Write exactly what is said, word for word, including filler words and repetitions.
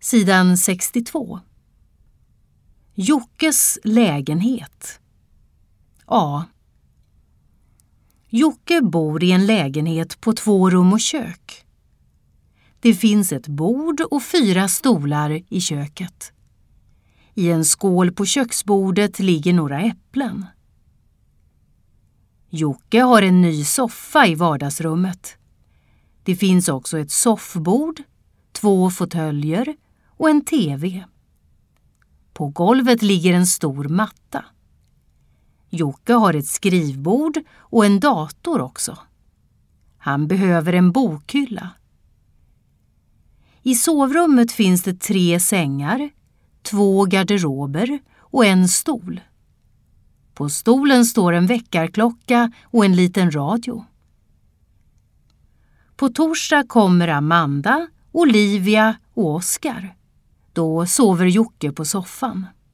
Sidan sextiotvå. Jockes lägenhet. A. Jocke bor i en lägenhet på två rum och kök. Det finns ett bord och fyra stolar i köket. I en skål på köksbordet ligger några äpplen. Jocke har en ny soffa i vardagsrummet. Det finns också ett soffbord, två fåtöljer och en tv. På golvet ligger en stor matta. Jocke har ett skrivbord och en dator också. Han behöver en bokhylla. I sovrummet finns det tre sängar, två garderober och en stol. På stolen står en väckarklocka och en liten radio. På torsdag kommer Amanda, Olivia och Oskar. Då sover Jocke på soffan.